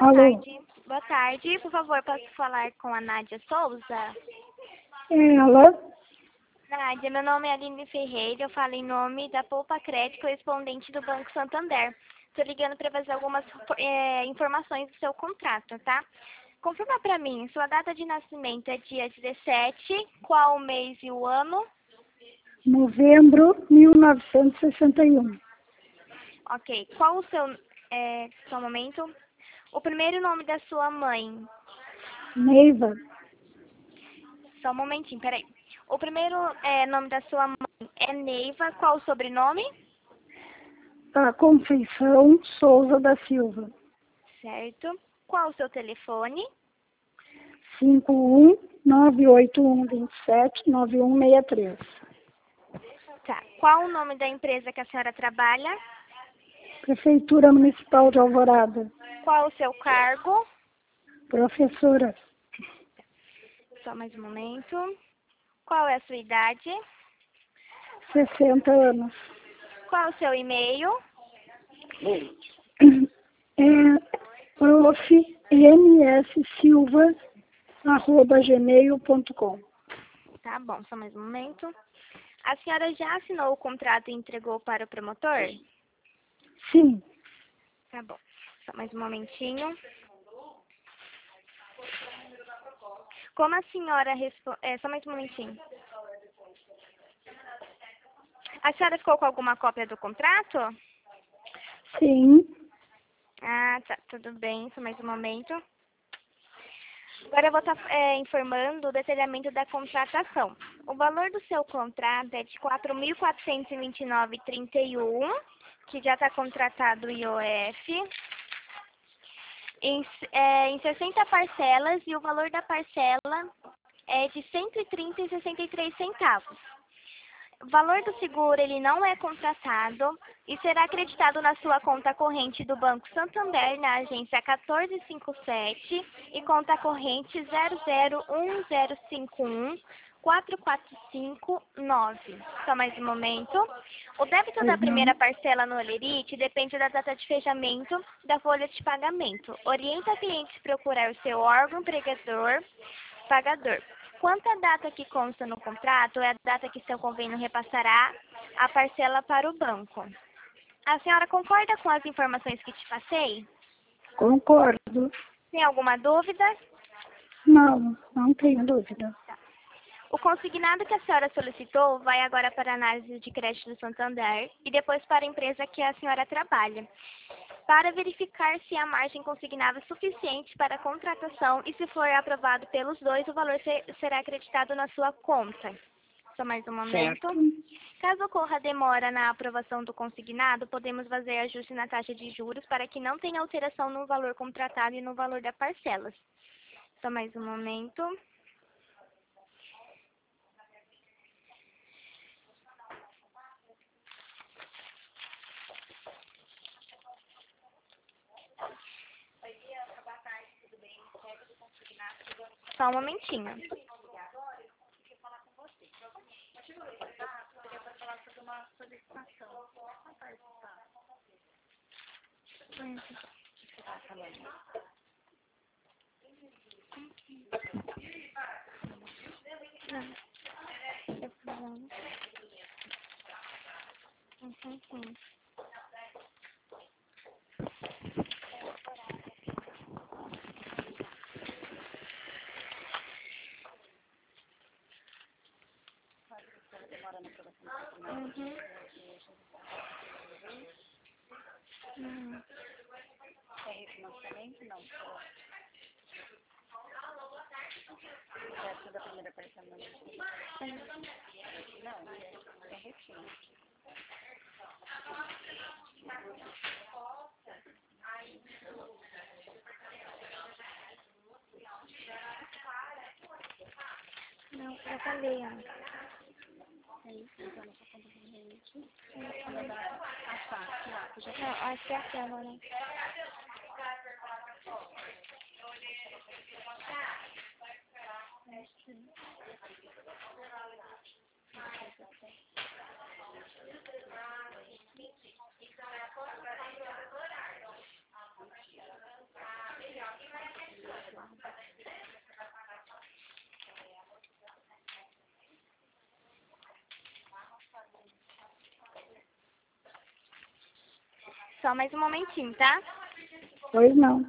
Alô? tarde. Boa tarde. Por favor, posso falar com a Nádia Souza? Alô? Nádia, meu nome é Aline Ferreira. Eu falo em nome da Poupa Crédito, correspondente do Banco Santander. Estou ligando para fazer algumas informações do seu contrato, tá? Confirma para mim, sua data de nascimento é dia 17, qual o mês e o ano? Novembro 1961. Ok. Qual o seu... só um momento. O primeiro nome da sua mãe? Neiva. Só um momentinho, peraí. O primeiro nome da sua mãe é Neiva. Qual o sobrenome? Conceição Souza da Silva. Certo. Qual o seu telefone? 51981279163. Tá. Qual o nome da empresa que a senhora trabalha? Prefeitura Municipal de Alvorada. Qual o seu cargo? Professora. Só mais um momento. Qual é a sua idade? 60 anos. Qual o seu e-mail? profmssilva@gmail.com. Tá bom, só mais um momento. A senhora já assinou o contrato e entregou para o promotor? Sim. Tá bom. Só mais um momentinho. Como a senhora só mais um momentinho. A senhora ficou com alguma cópia do contrato? Sim. Ah, tá. Tudo bem. Só mais um momento. Agora eu vou estar informando o detalhamento da contratação. O valor do seu contrato é de R$ 4.429,31, que já está contratado o IOF, em 60 parcelas, e o valor da parcela é de R$ 130,63. O valor do seguro ele não é contratado e será acreditado na sua conta corrente do Banco Santander na agência 1457 e conta corrente 0010514459. Só mais um momento. O débito da primeira parcela no Olerite depende da data de fechamento da folha de pagamento. Orienta a cliente a procurar o seu órgão empregador pagador. Quanto à data que consta no contrato, é a data que seu convênio repassará a parcela para o banco. A senhora concorda com as informações que te passei? Concordo. Tem alguma dúvida? Não tenho dúvida. O consignado que a senhora solicitou vai agora para a análise de crédito do Santander e depois para a empresa que a senhora trabalha, para verificar se a margem consignada é suficiente para a contratação e, se for aprovado pelos dois, o valor será acreditado na sua conta. Só mais um momento. Certo. Caso ocorra demora na aprovação do consignado, podemos fazer ajuste na taxa de juros para que não tenha alteração no valor contratado e no valor das parcelas. Só mais um momento. Só um momentinho. Tem refinanciamento? Não. Essa da primeira parcela não. Não, é refino. Não, eu falei, ó. É isso, então, na sua conta corrente. Não, acho que é aquela, né? Só mais um momentinho, tá? Pois não.